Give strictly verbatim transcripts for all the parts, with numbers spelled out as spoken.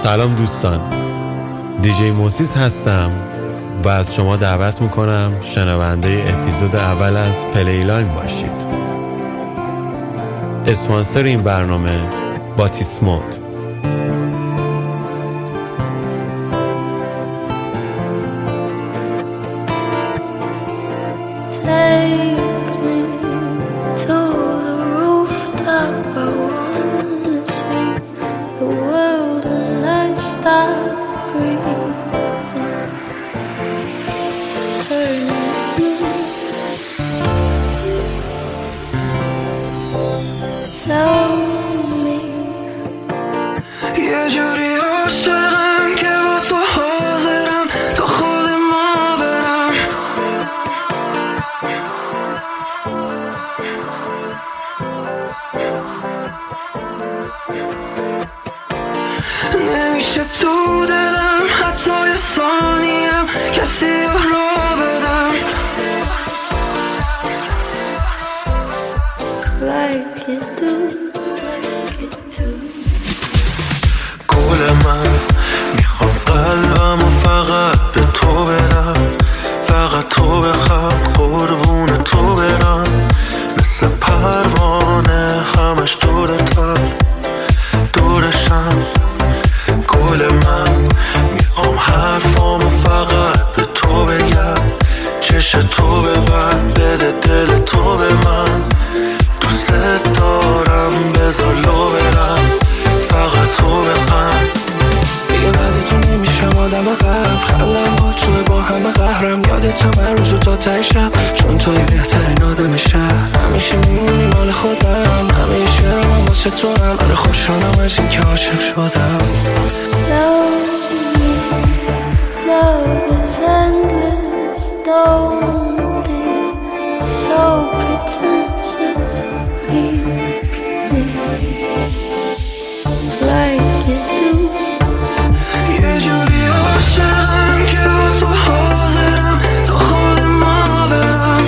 سلام دوستان، دیجی موسیس هستم و از شما دعوت میکنم شنونده اپیزود اول از پلیلاین باشید. اسپانسر این برنامه باتیسموت. یه جوری عاشقم که با تو حاضرم تا خود ما برم. نمیشه تو دلم حتی یه ثانیم کسی رو بدم. Like you do, like you do. گل من میخوام قلبم و فقط به تو برم، فقط تو بخواب قربون تو برم. مثل پروانه همش دورتم دورشم. گل من میخوام حرفامو فقط به تو بگم، چش تو ببند بده دل تو به من. دوست دارم بذار لو برم، فقط تو بخند. دیگه بعد تو نمیشم آدم قبل، خلم با توه با همه قهرم. یادت هم روزو تا ته شب، چون توی بهترین آدم شهر. همیشه میمونی مال خودم، همه شعرم هم واسه تو هم. آره خوشحالم از این که عاشق شدم. Love me, love is endless, don't be so pretentious. Please, please, like you do. یه جوری عاشقم که با تو حاضرم تا خود ما برم.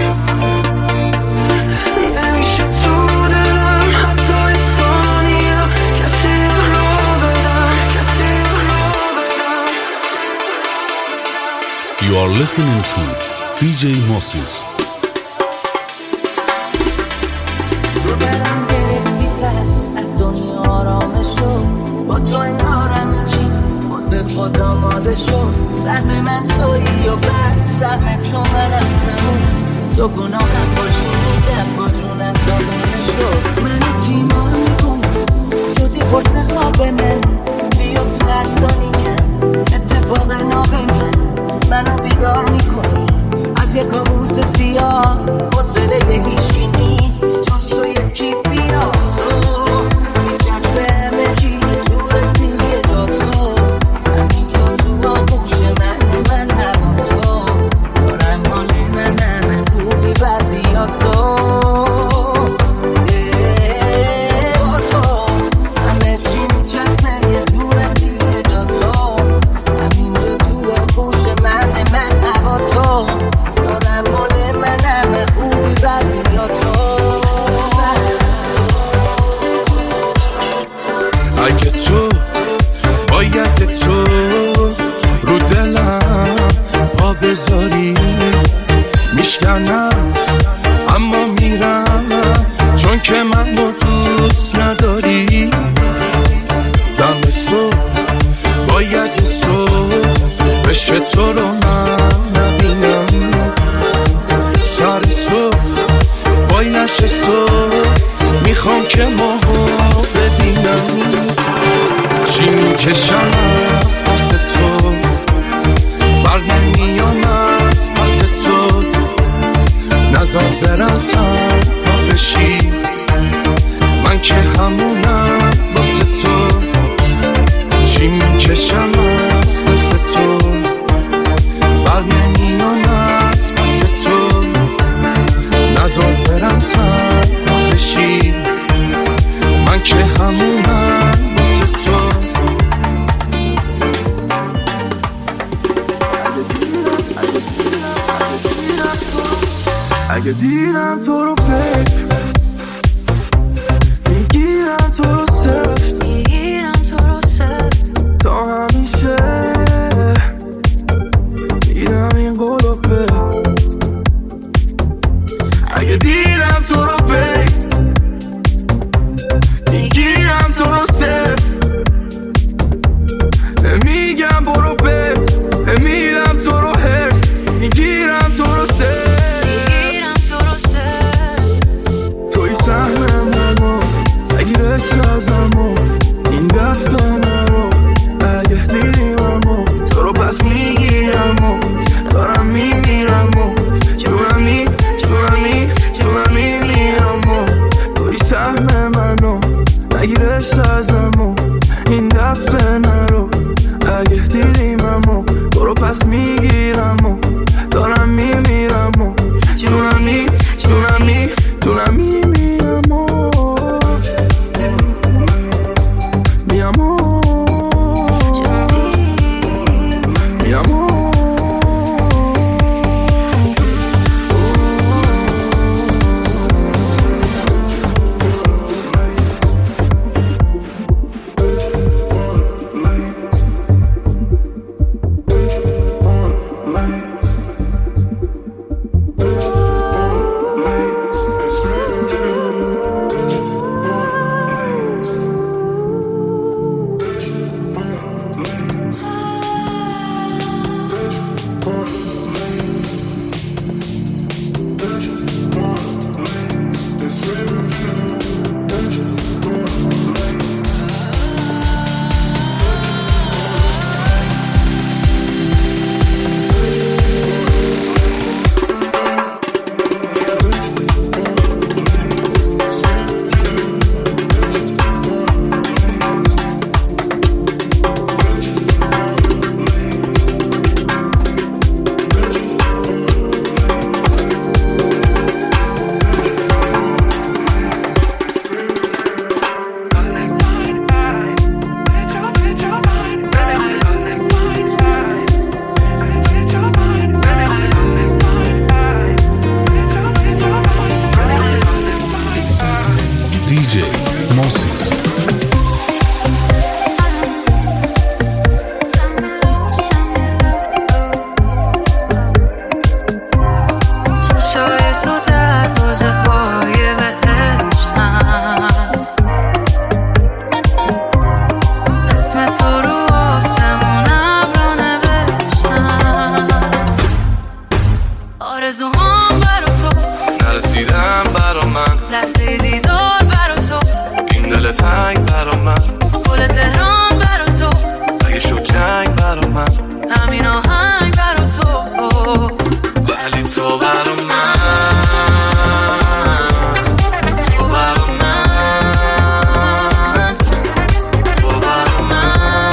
نمیشه تو دلم حتی یه ثانیم کسی رو بدم، کسی رو بدم. You are listening to دی جی Moses. تو برم گرفتی پس از دنیا آرامش شد، با تو انگارم چی خود به خود آماده شد. سهم من تویی و بعد سهم تو منم تموم. تو گناهم باشی میدم با جونم تا دونه شد. من تیما میکنم شدی قرص خواب من، بیافت تو هر ثانیم اتفاق ناب من. منو بیدار میکنی از یک کابوس سیاه، حوصله هیچی نی جز تو یکی بیا. تو میچسبه همه چی یه جورتی یه جا تو. همین جا تو آغوش من من هوا تو. دارم مال من همه خوبی بدی یا تو. با تو همه چی میچسبه یه جورتی یه جا تو. همین جا تو آغوش من من هوا تو. دارم مال من همه خوبی بدی یا تو. اگه تو باید تو رو دلم پا بذاری، میشکنم اما میرم چون که من رو دوست نداری. دم صبح باید صبح بشه تو رو من نبینم. سر صبح باید صبح میخوام که ماها ببینم. چی میکشم از پس تو، برگ نمیام از پس تو. نظر برم تنها بشی، من که همونم واسه تو. چی میکشم از پس تو، برگ نمیام از پس تو. نظر برم تنها بشی، من که همونم واسه تو. اگه دیدم تو رو فکر میگیرم تو رو سفت، میگیرم تو رو سفت. تا آرزوهام برا تو نرسیدم برا من، لحظه دیدار برا تو این دل تنگ برا من، گل تهران برا تو اگه شد جنگ برا من، همین آهنگ برا تو ولی تو برا من، تو برا من، تو برا من،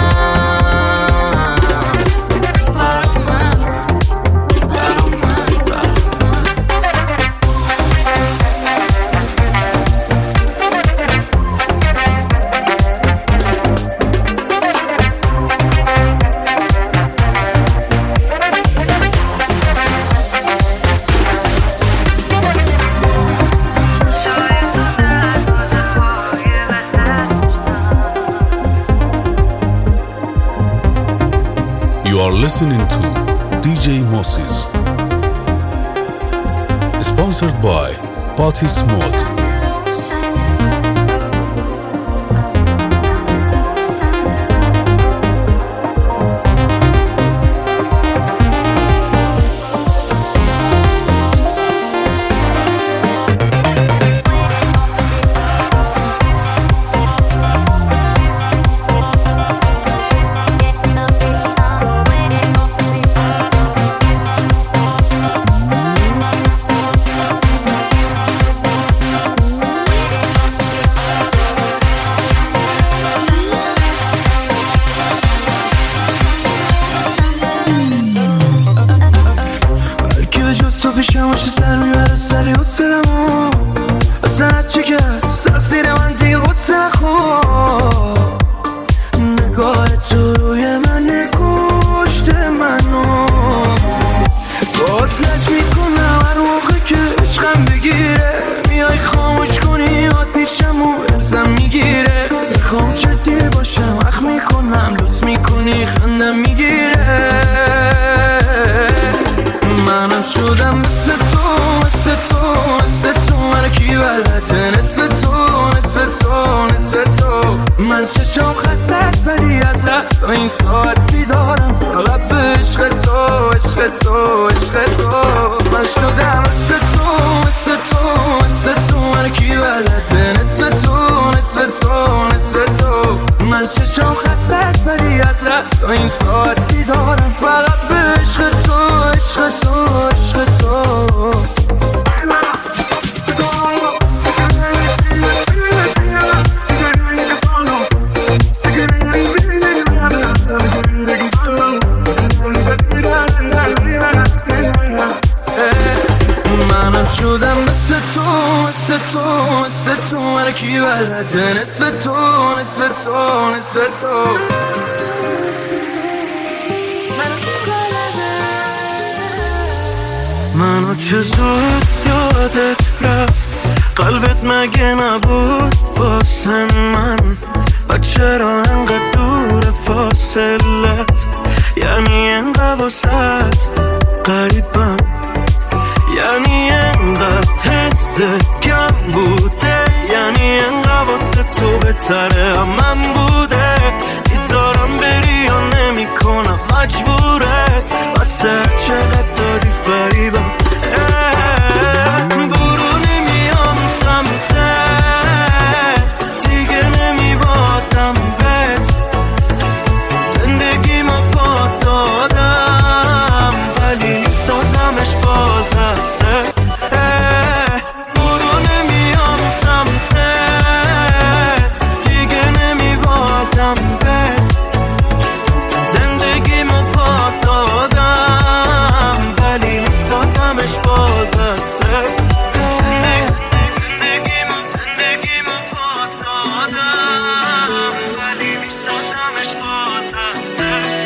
تو برا من، برا من، برا من. You are listening to دی جی Moses. Sponsored by Patis Mode. پیشم باشه سر میبره سری حسنمو اصلا هرچی که ساسیر من دیگه غصه نخور نگاه تو روی من نکشت منو بازلج میکنم هر موقع که عشقم بگیره میای خاموش کنی آت میشم و ارزم میگیره میخوام جدی باشم وقت میکنم لطف میکنی خندم میگیره منم شدم مثل تو مثل تو مثل تو من کی بلده نصف تو نصف تو نصف تو من چشم خسته است ولی از رقص تا این ساعت بیدارم فقط به عشق تو عشق تو عشق تو من شدم مثل تو مثل تو مثل تو من کی بلده نصف تو نصف تو نصف تو من چشم خسته است ولی از رقص تا این ساعت بیدارم فقط به عشق تو عشق تو عشق تو منم شدم مثل تو مثل تو مثل تو من کی بلده نصف تو نصف تو نصف تو منو چه زود یادت رفت قلبت مگه نبود واسه من و چرا انقدر دور فاصلت یعنی انقدر واسط قریبم یعنی انقدر حس کم بوده یعنی انقدر واسه تو بهتره من بوده میذارم بری یا نمی کنم مجبوره واسه چقدر داری فریبم برو نمیام سمتت دیگه نمیبازم بهت زندگی ما پا دادم ولی میسازمش باز هسته برو نمیام سمتت دیگه نمیبازم بهت زندگی ما پا دادم ولی میسازمش باز هسته زندگی ما زندگی ما پا دادم ولی میسازمش باز هسته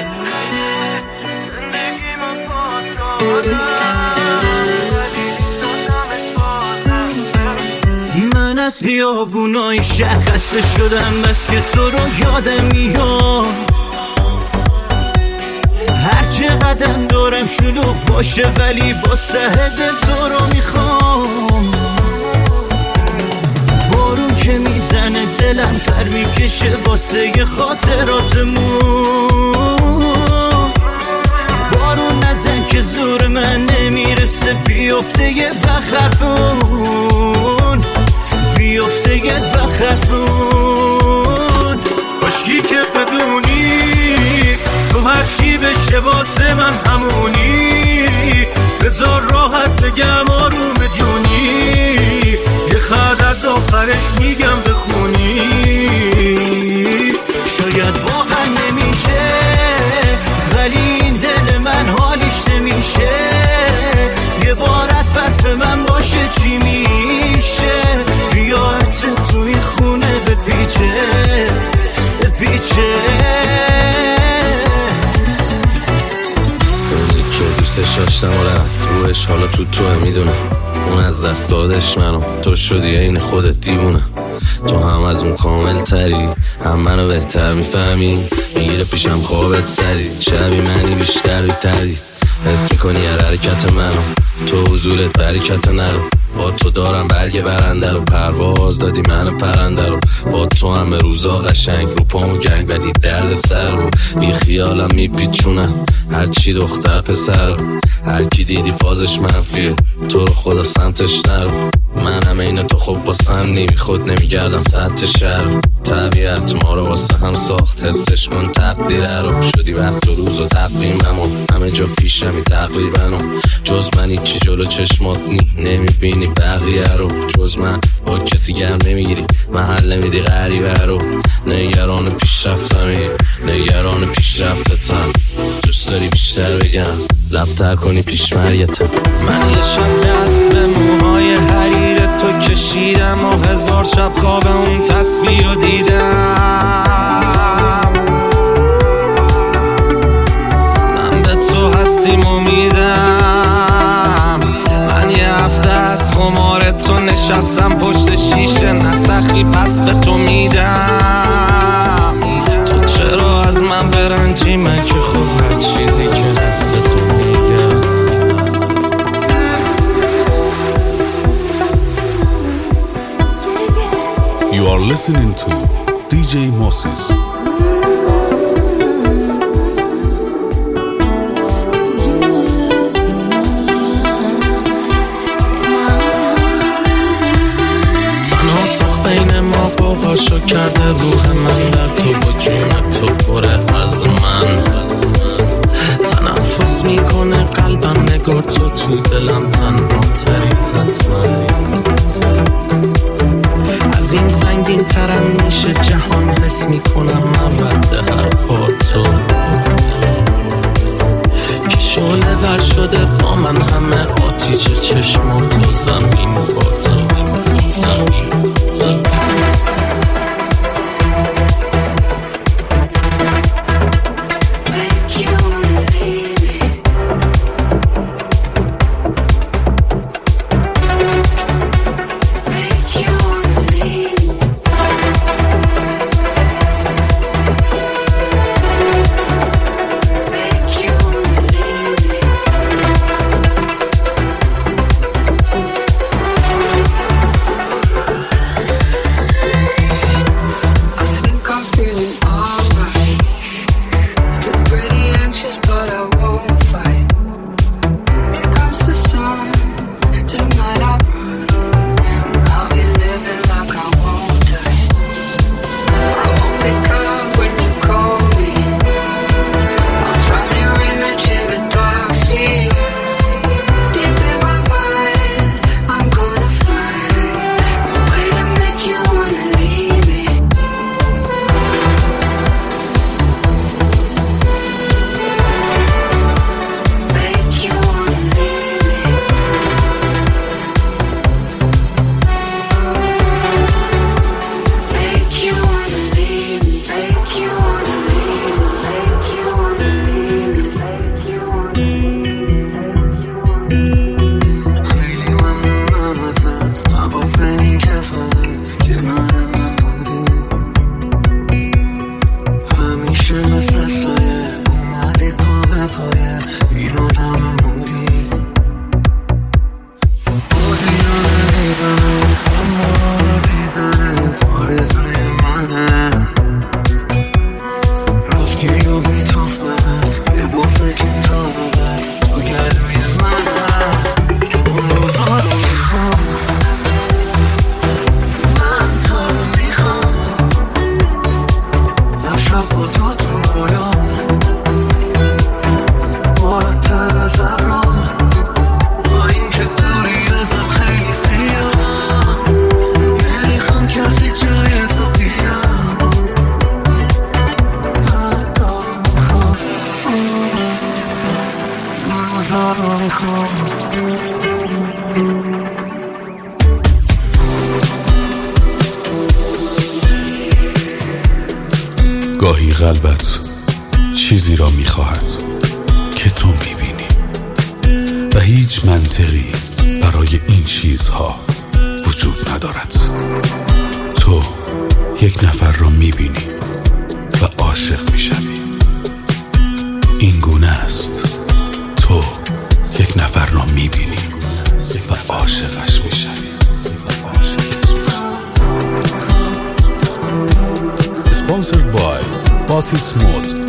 زندگی ما پا دادم ولی میسازمش باز هسته من از بیابونای شهر خسته شدم بس که تو رو یادم میاد هرچه قدم دارم شلوغ باشه ولی با سه دل تو رو میخوام بارون که میزنه دلم پر میکشه واسه خاطراتمون بارون نزن که زور من نمیرسه مثل بیفته یه وخرفون، بیفته یه وخرفون. کاشکی که بدونی تو هرچی بشه واسه من همونی، بذار راحت بگم آروم جونی، یه خط از آخرش میگم بخونی. شاید واقعا نمیشه ولی این دل من حالیش نمیشه، یه بار عفف من باشه چی میشه، بیا عطر توی خونه بپیچه بپیچه. روزی که دوستش داشتم و رفت روش، حالا تو توه میدونم اون از دست دادش منو، تو شدی این خودت دیوونه، تو هم از اون کامل تری، هم منو بهتر میفهمی، میگیره پیشم خوابت سری، شبی منی بیشتر بیتری، حس میکنی هر حرکت منو، تو حضورت برکت نرو، با تو دارم برگ برنده رو، پرواز دادی من پرنده رو، با تو همه روزا قشنگ رو پامو گنگ، ولی درد سر رو بی خیالم میپیچونم، هرچی دختر پسر رو، هر کی دیدی فازش منفیه، تو رو خدا سمتش نرو، من همه اینو تو خوب واسم نمی خود نمیگردم سطح شهر، طبیعت ما رو واسه هم ساخت، حسش کن تقدیر رو، شدی وقت و روز و تقویمم و همه جا پیشمی تقریبا، جز من هیچی جلو چشمات نی نمیبینی بقیه رو، جز من با کسی گرم نمیگیری محل نمیدی غریبه رو، نگران پیشرفتمی نگران پیشرفتتم، دوست داری بیشتر بگم لفتر کنی پیشمریتم. من یه شب دست به موهای حریر تو کشیدم و هزار شب خواب اون تصویر رو دیدم، من به تو هستیم امیدم، من یه هفته از خمار تو نشستم پشت شیشه، نسخی پس به تو میدم، تو چرا از من برنجی، من که خب هر چیزی که هست به تو میگم. You are listening to دی جی Moses. تنها ساخت بین ما باقاشو کرده روح من در تو، با جون تو پره از من، تنفس میکنه قلبم نگاه تو تو دلم تنها تری حتما، از این سنگین ترم میشه جهان، حس میکنم من رد هر پا تو، که شعله ور شده با من همه آتیش چشمان تو، زمین با تو زمین با تو. گاهی قلبت چیزی را میخواهد که تو میبینی و هیچ منطقی برای این چیزها وجود ندارد. تو یک نفر را میبینی و عاشق میشوی. این گونه است، تو یک نفر را میبینی و عاشقش میشوی. Sponsored by Batis Mode.